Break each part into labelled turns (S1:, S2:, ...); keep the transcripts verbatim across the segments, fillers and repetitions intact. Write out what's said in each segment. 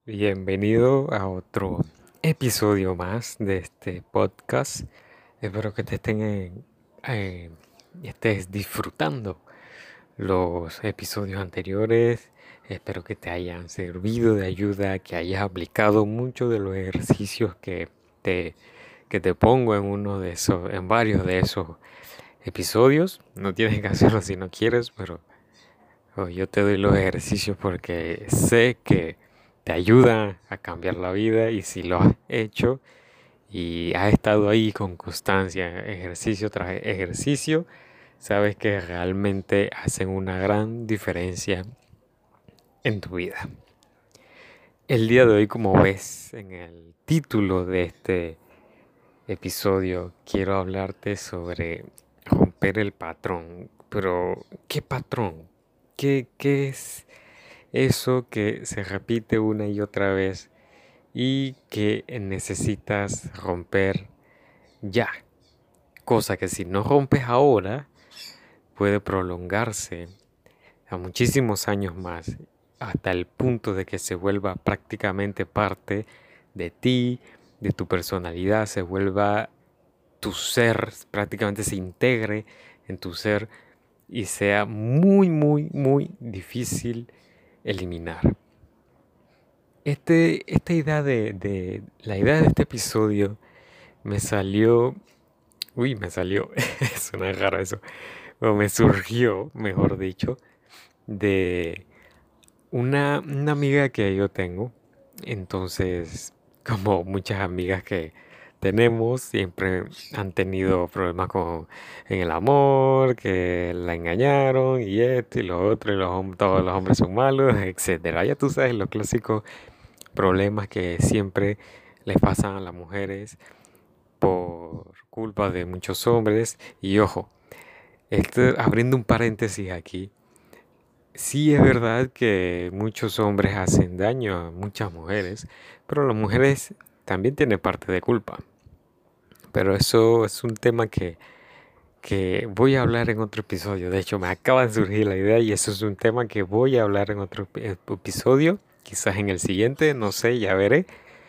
S1: Bienvenido a otro episodio más de este podcast. Espero que te estén en- eh, estés disfrutando los episodios anteriores. Espero que te hayan servido de ayuda, que hayas aplicado muchos de los ejercicios que te, que te pongo en uno de esos, en varios de esos episodios. No tienes que hacerlo si no quieres, pero Oh, yo te doy los ejercicios porque sé que te ayudan a cambiar la vida y si lo has hecho y has estado ahí con constancia, ejercicio tras ejercicio, sabes que realmente hacen una gran diferencia en tu vida. El día de hoy, como ves en el título de este episodio, quiero hablarte sobre romper el patrón. Pero, ¿qué patrón? ¿Qué, qué es eso que se repite una y otra vez y que necesitas romper ya? Cosa que si no rompes ahora puede prolongarse a muchísimos años más hasta el punto de que se vuelva prácticamente parte de ti, de tu personalidad, se vuelva tu ser, prácticamente se integre en tu ser y sea muy, muy, muy difícil eliminar. Este, esta idea de, de- la idea de este episodio me salió, uy, me salió, suena raro eso, o me surgió, mejor dicho, de una, una amiga que yo tengo. Entonces, como muchas amigas que tenemos, siempre han tenido problemas con, en el amor, que la engañaron y esto y lo otro, y los, hom- todos los hombres son malos, etcétera. Ya tú sabes los clásicos problemas que siempre les pasan a las mujeres por culpa de muchos hombres. Y ojo, esto, abriendo un paréntesis aquí, sí es verdad que muchos hombres hacen daño a muchas mujeres, pero las mujeres también tienen parte de culpa. Pero eso es un tema que, que voy a hablar en otro episodio. De hecho, me acaba de surgir la idea y eso es un tema que voy a hablar en otro epi- episodio. Quizás en el siguiente, no sé, ya veré.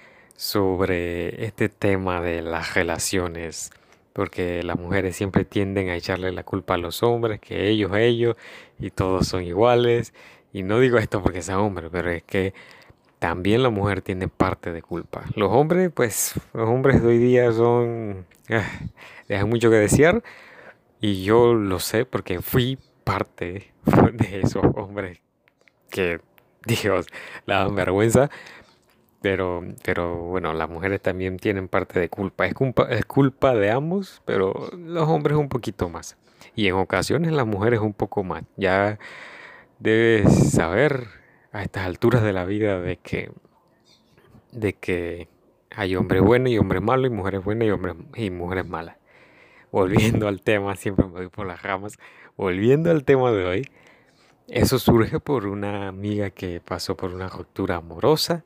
S1: Sobre este tema de las relaciones, porque las mujeres siempre tienden a echarle la culpa a los hombres, que ellos, ellos, y todos son iguales. Y no digo esto porque sea hombre, pero es que también la mujer tiene parte de culpa. Los hombres, pues, los hombres de hoy día son, ah, dejan mucho que desear, y yo lo sé porque fui parte de esos hombres que, Dios, la dan vergüenza. Pero, pero bueno, las mujeres también tienen parte de culpa. Es culpa, es culpa de ambos, pero los hombres un poquito más. Y en ocasiones las mujeres un poco más. Ya debes saber a estas alturas de la vida de que, de que hay hombres buenos y hombres malos, y mujeres buenas y hombres y mujeres malas. Volviendo al tema, siempre me voy por las ramas. Volviendo al tema de hoy, eso surge por una amiga que pasó por una ruptura amorosa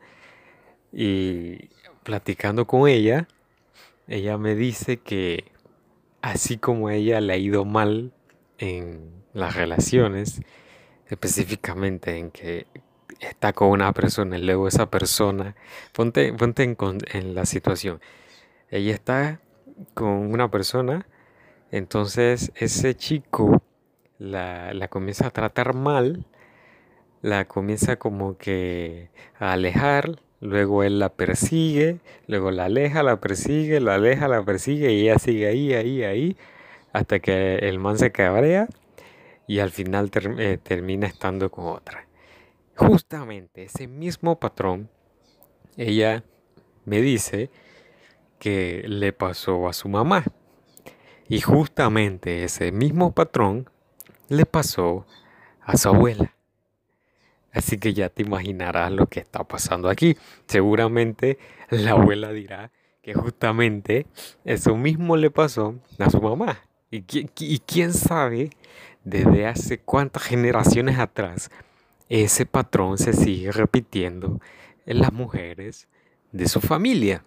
S1: y platicando con ella. Ella me dice que así como a ella le ha ido mal en las relaciones, específicamente en que está con una persona y luego esa persona, ponte, ponte en, con- en la situación, ella está con una persona, entonces ese chico la, la comienza a tratar mal, la comienza como que a alejar, luego él la persigue, luego la aleja, la persigue, la aleja, la persigue y ella sigue ahí, ahí, ahí, hasta que el man se cabrea y al final ter- eh, termina estando con otra. Justamente ese mismo patrón, ella me dice que le pasó a su mamá y justamente ese mismo patrón le pasó a su abuela. Así que ya te imaginarás lo que está pasando aquí. Seguramente la abuela dirá que justamente eso mismo le pasó a su mamá. Y, qui- y quién sabe desde hace cuántas generaciones atrás ese patrón se sigue repitiendo en las mujeres de su familia.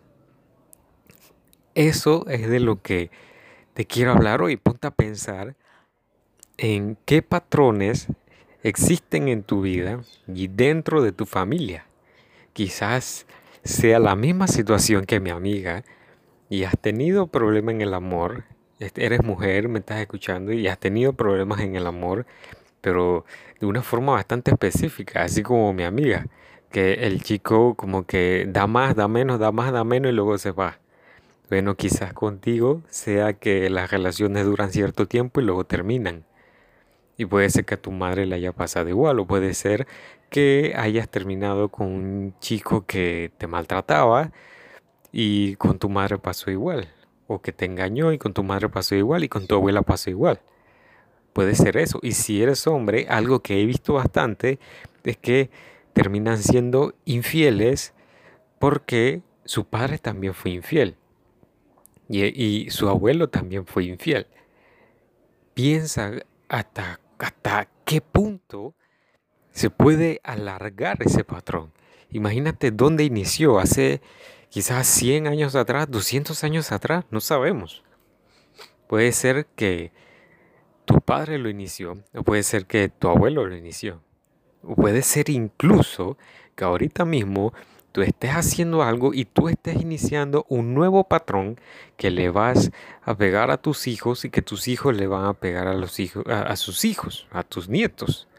S1: Eso es de lo que te quiero hablar hoy. Ponte a pensar en qué patrones existen en tu vida y dentro de tu familia. quizás sea la misma situación que mi amiga y has tenido problemas en el amor. Este, eres mujer, me estás escuchando y has tenido problemas en el amor, pero de una forma bastante específica, así como mi amiga, que el chico como que da más, da menos, da más, da menos y luego se va. Bueno, quizás contigo sea que las relaciones duran cierto tiempo y luego terminan. Y puede ser que a tu madre le haya pasado igual, o puede ser que hayas terminado con un chico que te maltrataba y con tu madre pasó igual. O que te engañó y con tu madre pasó igual y con tu abuela pasó igual. Puede ser eso. Y si eres hombre, algo que he visto bastante es que terminan siendo infieles porque su padre también fue infiel y, y su abuelo también fue infiel. Piensa hasta, hasta qué punto se puede alargar ese patrón. Imagínate dónde inició, hace quizás cien años atrás, doscientos años atrás, no sabemos. Puede ser que tu padre lo inició, o puede ser que tu abuelo lo inició, o puede ser incluso que ahorita mismo tú estés haciendo algo y tú estés iniciando un nuevo patrón que le vas a pegar a tus hijos y que tus hijos le van a pegar a los hijos, a, a sus hijos, a tus nietos.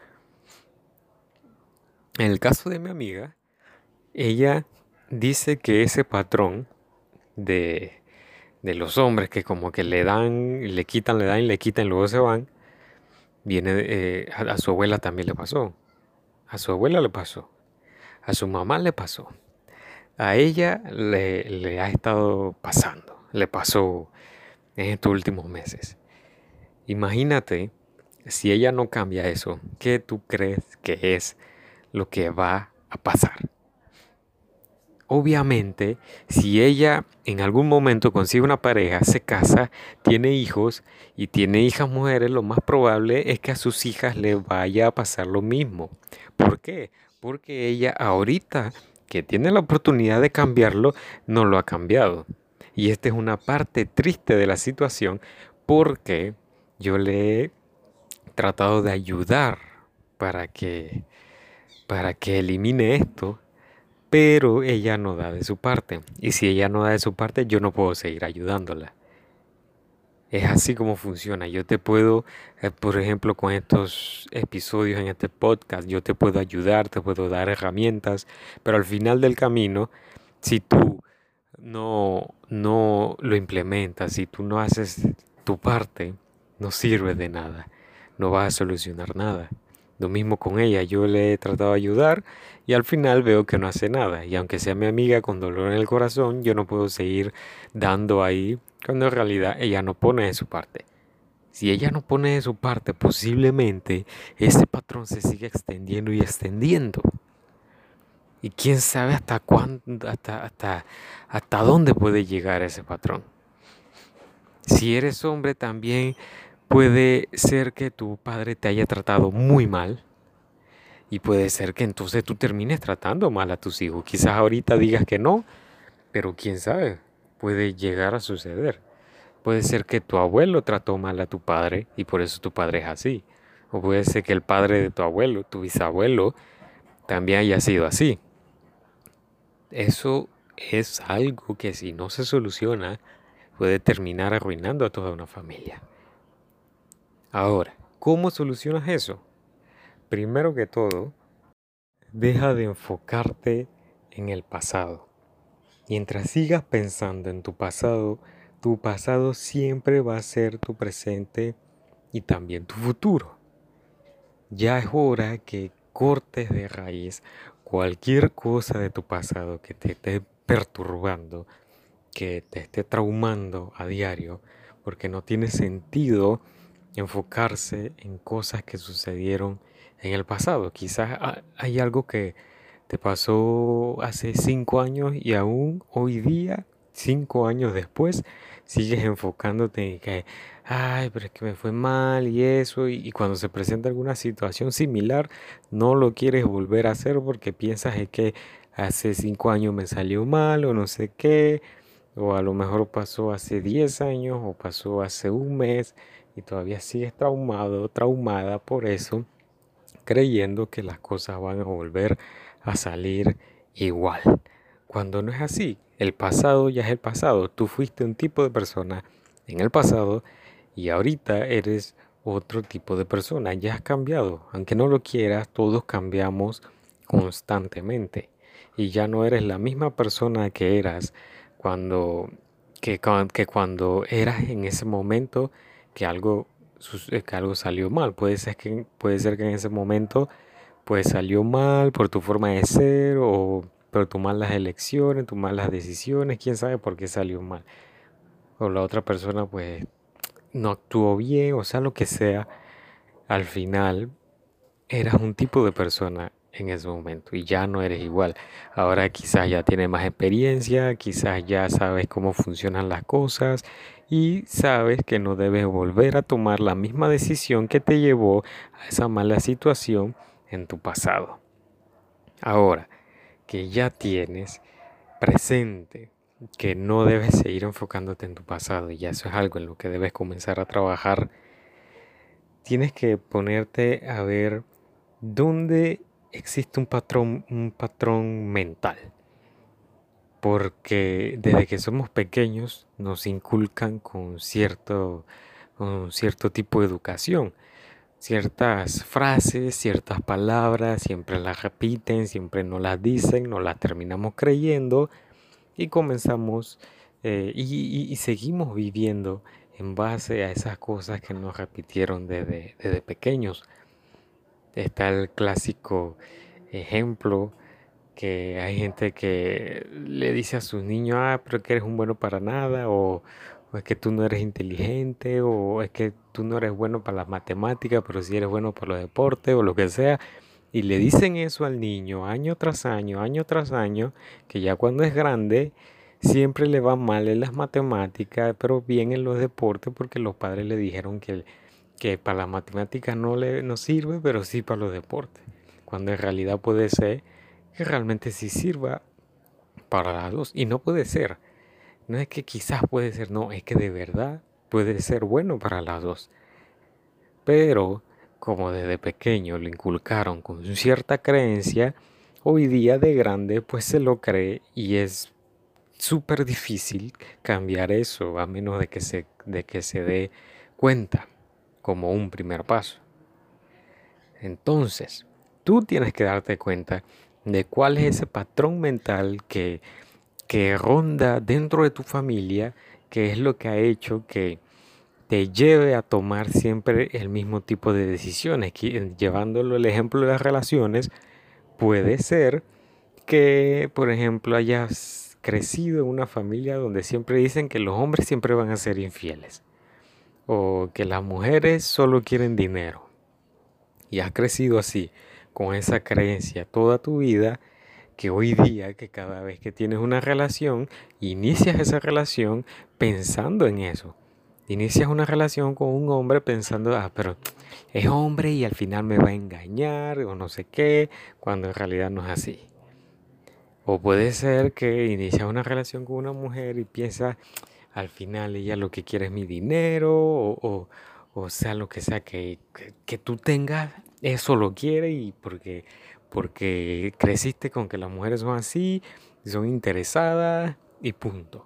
S1: En el caso de mi amiga, ella dice que ese patrón de, de los hombres que como que le dan, le quitan, le dan y le quitan y luego se van, viene eh, a, a su abuela también le pasó. A su abuela le pasó. A su mamá le pasó. A ella le, le ha estado pasando. Le pasó en estos últimos meses. Imagínate si ella no cambia eso, ¿qué tú crees que es lo que va a pasar? Obviamente, si ella en algún momento consigue una pareja, se casa, tiene hijos y tiene hijas mujeres, lo más probable es que a sus hijas le vaya a pasar lo mismo. ¿Por qué? Porque ella ahorita que tiene la oportunidad de cambiarlo, no lo ha cambiado. Y esta es una parte triste de la situación porque yo le he tratado de ayudar para que, para que elimine esto, pero ella no da de su parte. Y si ella no da de su parte, yo no puedo seguir ayudándola. Es así como funciona. Yo te puedo, eh, por ejemplo, con estos episodios en este podcast, yo te puedo ayudar, te puedo dar herramientas, pero al final del camino, si tú no, no lo implementas, si tú no haces tu parte, no sirve de nada. No vas a solucionar nada. Lo mismo con ella, yo le he tratado de ayudar y al final veo que no hace nada. Y aunque sea mi amiga con dolor en el corazón, yo no puedo seguir dando ahí cuando en realidad ella no pone de su parte. Si ella no pone de su parte, posiblemente ese patrón se siga extendiendo y extendiendo. Y quién sabe hasta cuándo, hasta, hasta, hasta dónde puede llegar ese patrón. Si eres hombre también puede ser que tu padre te haya tratado muy mal. Y puede ser que entonces tú termines tratando mal a tus hijos. Quizás ahorita digas que no, pero quién sabe, puede llegar a suceder. Puede ser que tu abuelo trató mal a tu padre y por eso tu padre es así. O puede ser que el padre de tu abuelo, tu bisabuelo, también haya sido así. Eso es algo que si no se soluciona puede terminar arruinando a toda una familia. Ahora, ¿cómo solucionas eso? Primero que todo, deja de enfocarte en el pasado. Mientras sigas pensando en tu pasado, tu pasado siempre va a ser tu presente y también tu futuro. Ya es hora que cortes de raíz cualquier cosa de tu pasado que te esté perturbando, que te esté traumando a diario, porque no tiene sentido enfocarse en cosas que sucedieron en el pasado. Quizás hay algo que te pasó hace cinco años y aún hoy día, cinco años después, sigues enfocándote en que, ay, pero es que me fue mal y eso, y, y cuando se presenta alguna situación similar, no lo quieres volver a hacer porque piensas es que hace cinco años me salió mal o no sé qué, o a lo mejor pasó hace diez años o pasó hace un mes y todavía sigues traumado, traumada por eso, creyendo que las cosas van a volver a salir igual. Cuando no es así, el pasado ya es el pasado. Tú fuiste un tipo de persona en el pasado y ahorita eres otro tipo de persona. Ya has cambiado. Aunque no lo quieras, todos cambiamos constantemente. Y ya no eres la misma persona que eras cuando, que, cuan- que cuando eras en ese momento que algo, sus- eh, que algo salió mal. Puede ser que, puede ser que en ese momento pues salió mal por tu forma de ser o por tus malas elecciones, tus malas decisiones, quién sabe por qué salió mal. O la otra persona pues no actuó bien, o sea, lo que sea. Al final eras un tipo de persona en ese momento y ya no eres igual. Ahora quizás ya tienes más experiencia, quizás ya sabes cómo funcionan las cosas y sabes que no debes volver a tomar la misma decisión que te llevó a esa mala situación en tu pasado. Ahora que ya tienes presente que no debes seguir enfocándote en tu pasado y ya eso es algo en lo que debes comenzar a trabajar, tienes que ponerte a ver dónde existe un patrón, un patrón mental. Porque desde que somos pequeños nos inculcan con cierto, con cierto tipo de educación. Ciertas frases, ciertas palabras, siempre las repiten, siempre nos las dicen, nos las terminamos creyendo y comenzamos eh, y, y- y seguimos viviendo en base a esas cosas que nos repitieron desde, desde pequeños. Está el clásico ejemplo que hay gente que le dice a sus niños, ah, pero que eres un bueno para nada, o, o es que tú no eres inteligente, o es que tú no eres bueno para las matemáticas, pero sí eres bueno para los deportes, o lo que sea. Y le dicen eso al niño año tras año, año tras año, que ya cuando es grande siempre le va mal en las matemáticas, pero bien en los deportes porque los padres le dijeron que, que para las matemáticas no le no sirve, pero sí para los deportes. Cuando en realidad puede ser que realmente sí sirva para las dos. Y no puede ser. No es que quizás puede ser, no, es que de verdad puede ser bueno para las dos. Pero como desde pequeño le inculcaron con cierta creencia, hoy día de grande pues se lo cree y es súper difícil cambiar eso a menos de que se, de que se dé cuenta como un primer paso. Entonces, tú tienes que darte cuenta de cuál es ese patrón mental que, que ronda dentro de tu familia, que es lo que ha hecho que te lleve a tomar siempre el mismo tipo de decisiones. Que, llevándolo el ejemplo de las relaciones, puede ser que, por ejemplo, hayas crecido en una familia donde siempre dicen que los hombres siempre van a ser infieles o que las mujeres solo quieren dinero y has crecido así, con esa creencia toda tu vida, que hoy día, que cada vez que tienes una relación, inicias esa relación pensando en eso. Inicias una relación con un hombre pensando, ah, pero es hombre y al final me va a engañar o no sé qué, cuando en realidad no es así. O puede ser que inicias una relación con una mujer y piensas, al final ella lo que quiere es mi dinero, o, o, o sea, lo que sea que, que, que tú tengas, eso lo quiere y porque, porque creciste con que las mujeres son así, son interesadas y punto.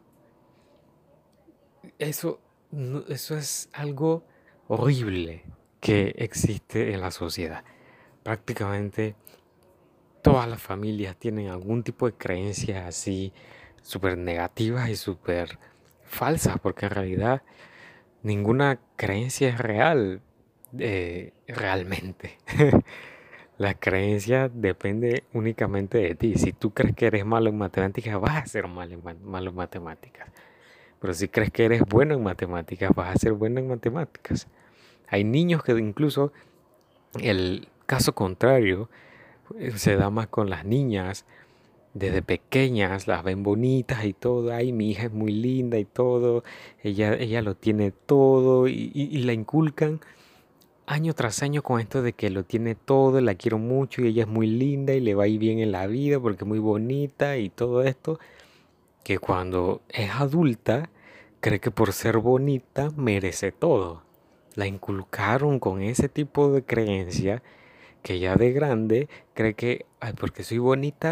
S1: Eso, no- eso es algo horrible que existe en la sociedad. Prácticamente todas las familias tienen algún tipo de creencias así súper negativas y súper falsas, porque en realidad ninguna creencia es real eh, realmente. La creencia depende únicamente de ti. Si tú crees que eres malo en matemáticas, vas a ser malo en, ma- malo en matemáticas. Pero si crees que eres bueno en matemáticas, vas a ser bueno en matemáticas. Hay niños que incluso el caso contrario eh, se da más con las niñas. Desde pequeñas las ven bonitas y todo. Ay, mi hija es muy linda y todo. Ella, ella lo tiene todo y, y- y la inculcan año tras año con esto de que lo tiene todo, la quiero mucho y ella es muy linda y le va a ir bien en la vida porque es muy bonita y todo esto, que cuando es adulta cree que por ser bonita merece todo. La inculcaron con ese tipo de creencia que ya de grande cree que, ay, porque soy bonita,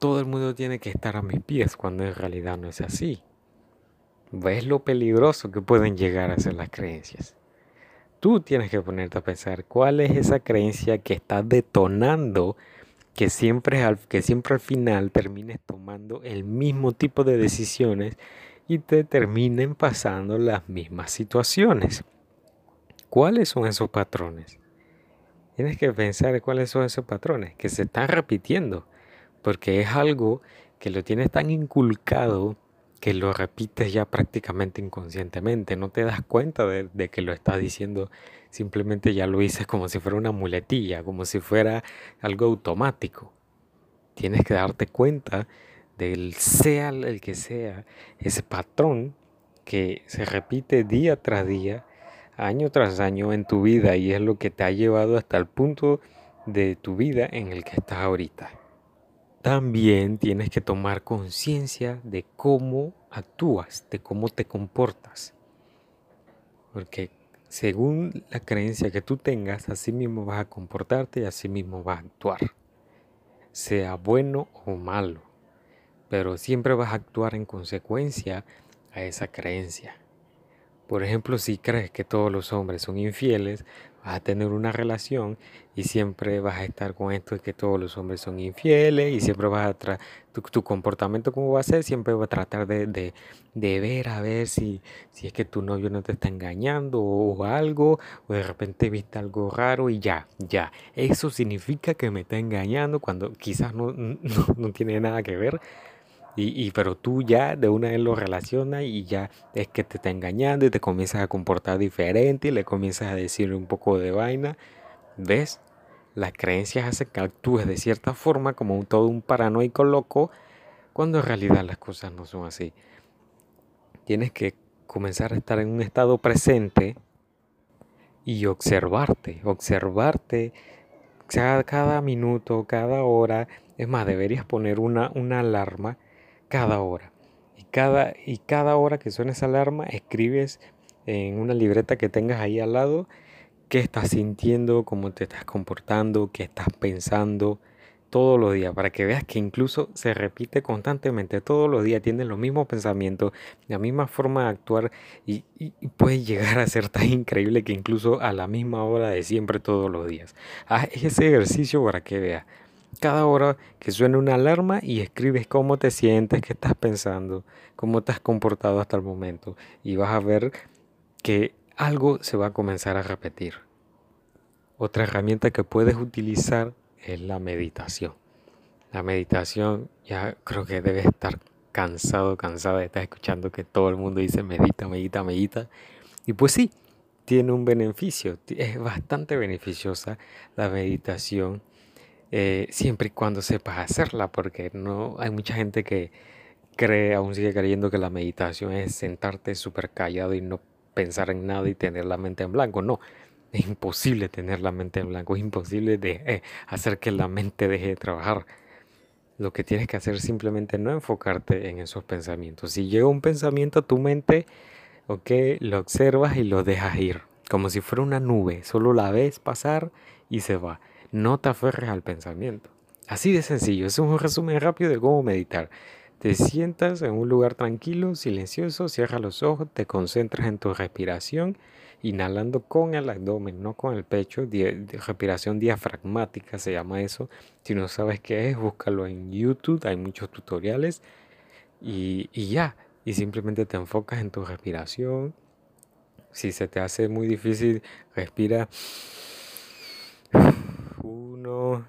S1: todo el mundo tiene que estar a mis pies, cuando en realidad no es así. ¿Ves lo peligroso que pueden llegar a ser las creencias? Tú tienes que ponerte a pensar cuál es esa creencia que está detonando que siempre al, que siempre al final termines tomando el mismo tipo de decisiones y te terminen pasando las mismas situaciones. ¿Cuáles son esos patrones? Tienes que pensar cuáles son esos patrones que se están repitiendo, porque es algo que lo tienes tan inculcado que lo repites ya prácticamente inconscientemente. No te das cuenta de, de que lo estás diciendo, simplemente ya lo dices como si fuera una muletilla, como si fuera algo automático. Tienes que darte cuenta del sea el que sea, ese patrón que se repite día tras día, año tras año en tu vida, y es lo que te ha llevado hasta el punto de tu vida en el que estás ahorita. También tienes que tomar conciencia de cómo actúas, de cómo te comportas. Porque según la creencia que tú tengas, así mismo vas a comportarte y así mismo vas a actuar. Sea bueno o malo, pero siempre vas a actuar en consecuencia a esa creencia. Por ejemplo, si crees que todos los hombres son infieles, vas a tener una relación y siempre vas a estar con esto de que todos los hombres son infieles y siempre vas a tra tu, tu comportamiento como va a ser, siempre va a tratar de, de, de ver a ver si, si es que tu novio no te está engañando o, o algo, o de repente viste algo raro y ya, ya. Eso significa que me está engañando cuando quizás no, no, no tiene nada que ver. Y, y pero tú ya de una vez lo relacionas y ya es que te está engañando y te comienzas a comportar diferente y le comienzas a decir un poco de vaina. ¿Ves? Las creencias hacen que actúes de cierta forma como un, todo un paranoico loco, cuando en realidad las cosas no son así. Tienes que comenzar a estar en un estado presente y observarte, observarte cada, cada minuto, cada hora. Es más, deberías poner una, una alarma cada hora. Y cada, y cada hora que suene esa alarma, escribes en una libreta que tengas ahí al lado qué estás sintiendo, cómo te estás comportando, qué estás pensando todos los días, para que veas que incluso se repite constantemente, todos los días tienes los mismos pensamientos, la misma forma de actuar y, y, y puedes llegar a ser tan increíble que incluso a la misma hora de siempre todos los días. Haz ese ejercicio para que veas. Cada hora que suene una alarma y escribes cómo te sientes, qué estás pensando, cómo te has comportado hasta el momento. Y vas a ver que algo se va a comenzar a repetir. Otra herramienta que puedes utilizar es la meditación. La meditación, ya creo que debes estar cansado, cansada de estar escuchando que todo el mundo dice medita, medita, medita. Y pues sí, tiene un beneficio, es bastante beneficiosa la meditación. Eh, siempre y cuando sepas hacerla, porque no hay mucha gente que cree, aún sigue creyendo que la meditación es sentarte súper callado y no pensar en nada y tener la mente en blanco. No, es imposible tener la mente en blanco, es imposible de, eh, hacer que la mente deje de trabajar. Lo que tienes que hacer es simplemente no enfocarte en esos pensamientos. Si llega un pensamiento a tu mente, ok, lo observas y lo dejas ir, como si fuera una nube, solo la ves pasar y se va. No te aferres al pensamiento. Así de sencillo, es un resumen rápido de cómo meditar. Te sientas en un lugar tranquilo, silencioso, cierras los ojos, te concentras en tu respiración, inhalando con el abdomen, no con el pecho. Di respiración diafragmática se llama eso. Si no sabes qué es, búscalo en YouTube, hay muchos tutoriales. Y, y ya, y simplemente te enfocas en tu respiración. Si se te hace muy difícil, respira uno,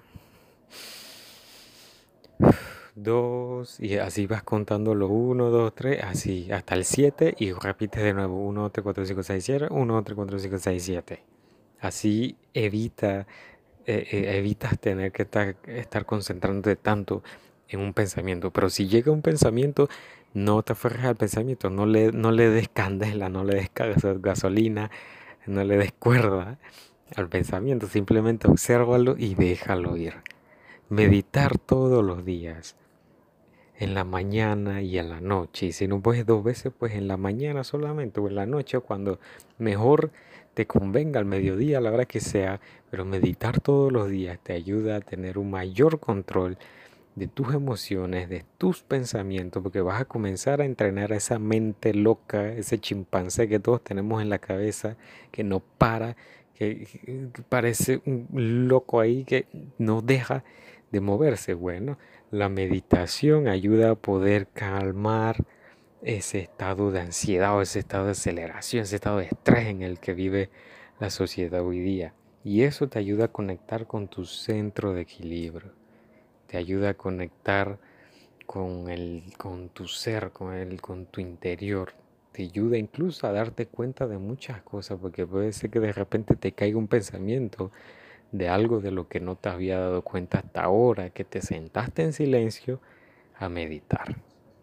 S1: dos, y así vas contando los uno, dos, tres, así hasta el siete y repites de nuevo uno, dos, tres, cuatro, cinco, seis, siete, uno, dos, tres, cuatro, cinco, seis, siete. Así evita, eh, eh, evitas tener que estar, estar concentrándote tanto en un pensamiento. Pero si llega un pensamiento, no te aferres al pensamiento, no le, no le des candela, no le des gasolina, no le des cuerda al pensamiento, simplemente obsérvalo y déjalo ir. Meditar todos los días, en la mañana y en la noche. Y si no puedes dos veces, pues en la mañana solamente o en la noche, cuando mejor te convenga, al mediodía, a la hora que sea. Pero meditar todos los días te ayuda a tener un mayor control de tus emociones, de tus pensamientos, porque vas a comenzar a entrenar a esa mente loca, ese chimpancé que todos tenemos en la cabeza, que no para, que, que parece un loco ahí que no deja de moverse. Bueno, la meditación ayuda a poder calmar ese estado de ansiedad o ese estado de aceleración, ese estado de estrés en el que vive la sociedad hoy día. Y eso te ayuda a conectar con tu centro de equilibrio, te ayuda a conectar con, el, con tu ser, con, el, con tu interior. Te ayuda incluso a darte cuenta de muchas cosas, porque puede ser que de repente te caiga un pensamiento de algo de lo que no te había dado cuenta hasta ahora, que te sentaste en silencio a meditar.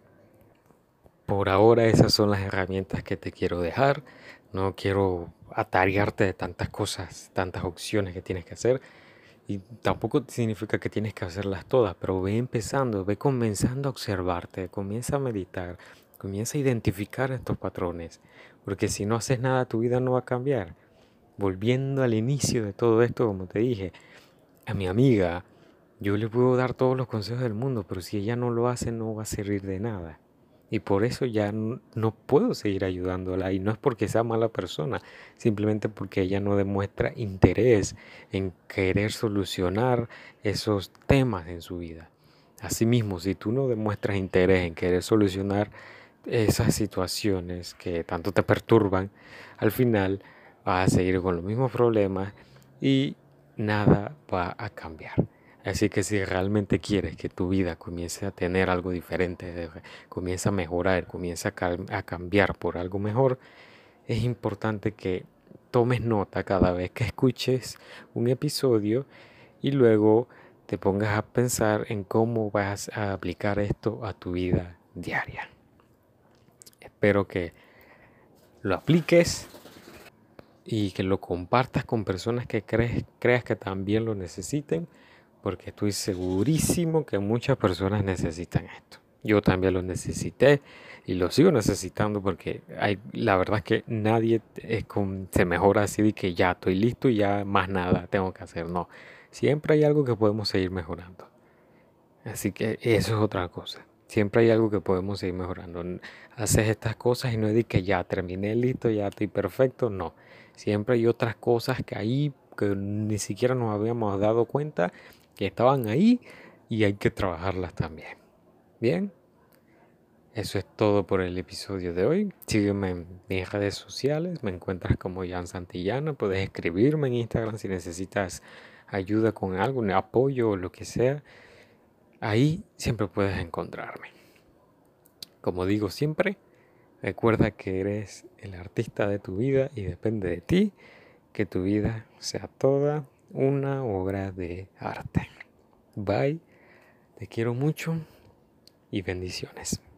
S1: Por ahora esas son las herramientas que te quiero dejar. No quiero atarearte de tantas cosas, tantas opciones que tienes que hacer. Y tampoco significa que tienes que hacerlas todas, pero ve empezando, ve comenzando a observarte, comienza a meditar, comienza a identificar estos patrones. Porque si no haces nada, tu vida no va a cambiar. Volviendo al inicio de todo esto, como te dije, a mi amiga, yo le puedo dar todos los consejos del mundo, pero si ella no lo hace, no va a servir de nada. Y por eso ya n- no puedo seguir ayudándola. Y no es porque sea mala persona, simplemente porque ella no demuestra interés en querer solucionar esos temas en su vida. Asimismo, si tú no demuestras interés en querer solucionar esas situaciones que tanto te perturban, al final vas a seguir con los mismos problemas y nada va a cambiar. Así que si realmente quieres que tu vida comience a tener algo diferente, comience a mejorar, comience a, a cambiar por algo mejor, es importante que tomes nota cada vez que escuches un episodio y luego te pongas a pensar en cómo vas a aplicar esto a tu vida diaria. Espero que lo apliques y que lo compartas con personas que crees, creas que también lo necesiten, porque estoy segurísimo que muchas personas necesitan esto. Yo también lo necesité y lo sigo necesitando porque hay, la verdad es que nadie es con, se mejora así de que ya estoy listo y ya más nada tengo que hacer. No, siempre hay algo que podemos seguir mejorando. Así que eso es otra cosa. Siempre hay algo que podemos seguir mejorando. N- Haces estas cosas y no es de que ya terminé listo, ya estoy perfecto. No. Siempre hay otras cosas que ahí que ni siquiera nos habíamos dado cuenta que estaban ahí y hay que trabajarlas también. Bien, eso es todo por el episodio de hoy. Sígueme en mis redes sociales. Me encuentras como Jan Santillana. Puedes escribirme en Instagram si necesitas ayuda con algo, un apoyo o lo que sea. Ahí siempre puedes encontrarme. Como digo siempre, recuerda que eres el artista de tu vida y depende de ti que tu vida sea toda una obra de arte. Bye, te quiero mucho y bendiciones.